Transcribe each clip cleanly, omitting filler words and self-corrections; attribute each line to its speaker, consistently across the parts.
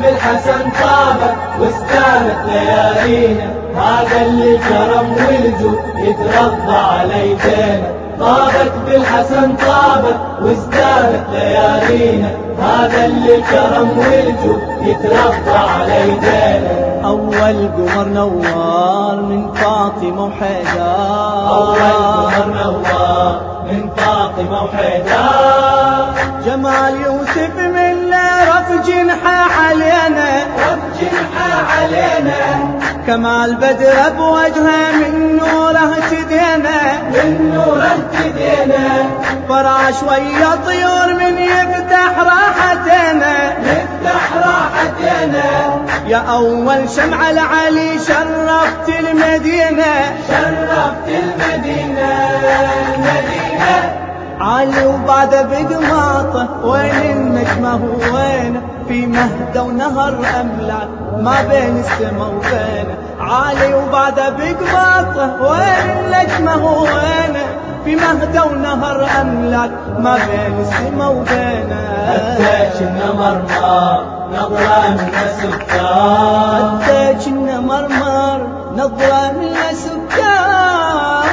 Speaker 1: بالحسن طابت وازدانت ليالينا، هذا اللي كرم والجود يترضى على يدينا. طابت بالحسن طابت وازدانت ليالينا، هذا اللي كرم والجود يترضى على يدينا.
Speaker 2: أول قمر نوار من فاطمة وحيدار،
Speaker 1: أول قمر نوار من فاطمة وحيدار.
Speaker 2: جمال يوسف من رف جنحه علينا،
Speaker 1: رف جنحه علينا.
Speaker 2: كمال بدر بوجهه من نوره اهتدينا،
Speaker 1: من نوره اهتدينا.
Speaker 2: فراش ويا طيور من يفتح راحتنا،
Speaker 1: يفتح راحتنا.
Speaker 2: يا أول شمعة لعلي شرفت المدينة،
Speaker 1: شرفت المدينة. المدينة
Speaker 2: علي وبعد بقماطه وين النجمة وين، في مهدى ونهر أملاك ما بين السما وبينه. علي وبعد بقماطه وين النجمة وين، في مهدى ونهر أملاك ما بين السما وبينه.
Speaker 1: هديك النمرمر نظرة من السكان،
Speaker 2: هديك النمرمر نظرة من السكان.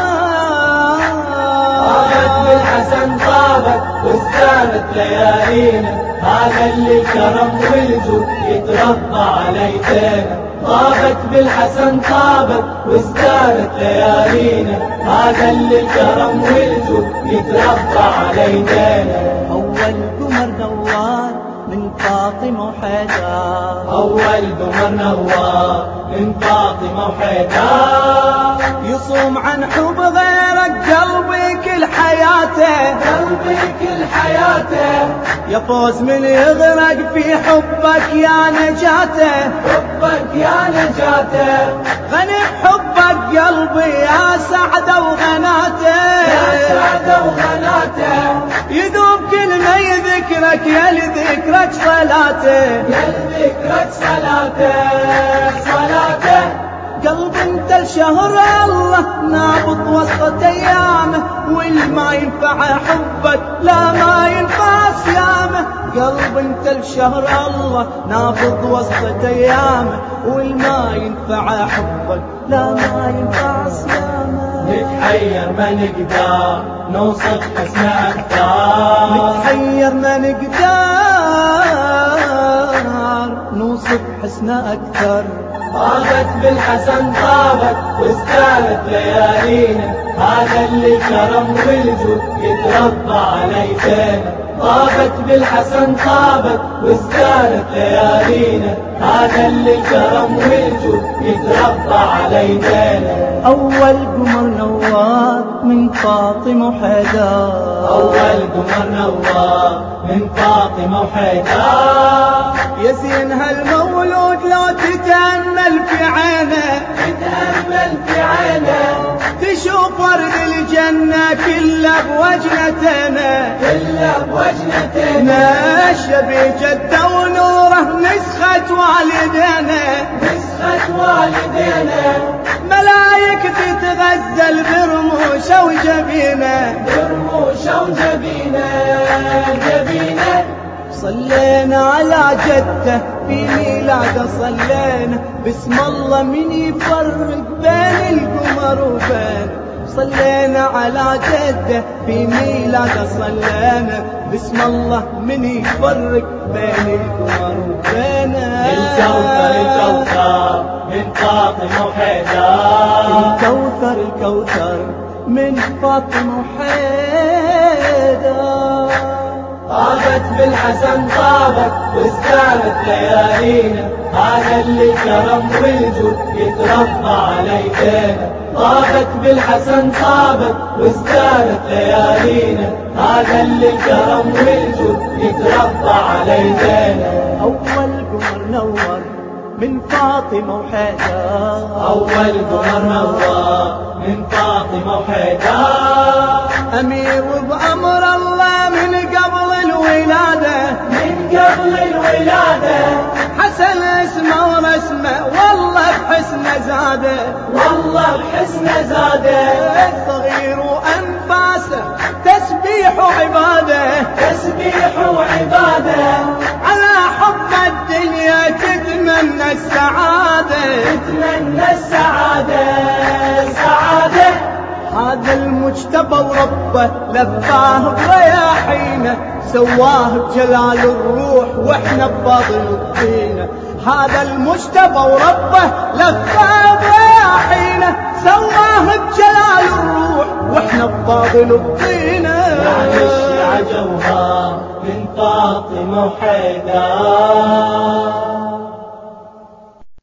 Speaker 1: طابت بالحسن طابت وازدانت ليالينا، هذا اللي كرم والجود يترضى على يدينا. طابت بالحسن طابت وازدانت ليالينا، هذا اللي كرم والجود يترضى على يدينا.
Speaker 2: أول قمر نوار من فاطمة وحيدار،
Speaker 1: أول قمر نوار من فاطمة وحيدار.
Speaker 2: يصوم عن حب غيرك قلبي كل حياته،
Speaker 1: قلبي كل حياته.
Speaker 2: يا فوز من يغرق في حبك يا نجاته،
Speaker 1: حبك يا نجاته.
Speaker 2: غني بحبك قلبي يا سعده وغناته،
Speaker 1: يا سعده وغناته.
Speaker 2: يذوب كل ما يذكرك يا لذكرك صلاته،
Speaker 1: يا لذكرك صلاته. صلاته.
Speaker 2: قلب انت الشهر الله نابض وسط ايامه، والما ينفع حبك لا ما ينفع صيامه. قلب انت الشهر الله نابض وسط ايامه، والما ينفع حبك لا ما ينفع صيامه.
Speaker 1: نتحير ما نقدر نوصف حسن أكثر،
Speaker 2: نتحير ما نقدر نوصف حسن أكثر.
Speaker 1: طابت بالحسن طابت وازدانت ليالينا، هذا اللي كرم والجود يترضى على يدينا. طابت بالحسن طابت وازدانت ليالينا، هذا اللي كرم والجود يترضى على يدينا.
Speaker 2: أول قمر نوار من فاطمة وحيدار،
Speaker 1: أول قمر نوار من فاطمة وحيدار.
Speaker 2: يا زين هالمولود لو تتأمل في عينه،
Speaker 1: تتأمل في عينه.
Speaker 2: تشوف ورد الجنة كله بوجنتنا،
Speaker 1: كله بوجنتنا.
Speaker 2: الشبي جده ونوره نسخة والدينا،
Speaker 1: نسخة والدينا.
Speaker 2: ملايك تتغزل برموشه وجبينه،
Speaker 1: برموشه وجبينه. جبينه.
Speaker 2: صلينا على جده في ميلاده، صلينا بسم الله من يفرق بين القمر وبينه. صلينا على جده في ميلاده، صلينا بسم الله من يفرق بين القمر وبينه.
Speaker 1: الكوثر الكوثر من فاطمة وحيدار،
Speaker 2: الكوثر الكوثر من فاطمة وحيدار.
Speaker 1: طابت بالحسن طابت وازدانت ليالينا، هذا اللي كرم والجود يترضى على يدينا. طابت بالحسن طابت وازدانت ليالينا، هذا اللي كرم والجود يترضى على يدينا.
Speaker 2: أول قمر نور من فاطمة وحيدار،
Speaker 1: أول قمر نور من فاطمة وحيدار.
Speaker 2: أمير بأمر الله من قبل الولادة،
Speaker 1: من قبل الولادة.
Speaker 2: حسن اسمه ورسمه والله بحسنه زاده،
Speaker 1: والله بحسنه زاده.
Speaker 2: الصغير وأنفاسه تسبيح وعبادة،
Speaker 1: تسبيح وعبادة.
Speaker 2: على حب الدنيا المجتبى وربه لفاه برياحينه، سواه بجلال الروح واحنا بفاضل الطينه. هذا المجتبى وربه لفاه برياحينه، سواه بجلال الروح واحنا بفاضل الطينه.
Speaker 1: يعني الشيعة جوهر من فاطمة وحيدر.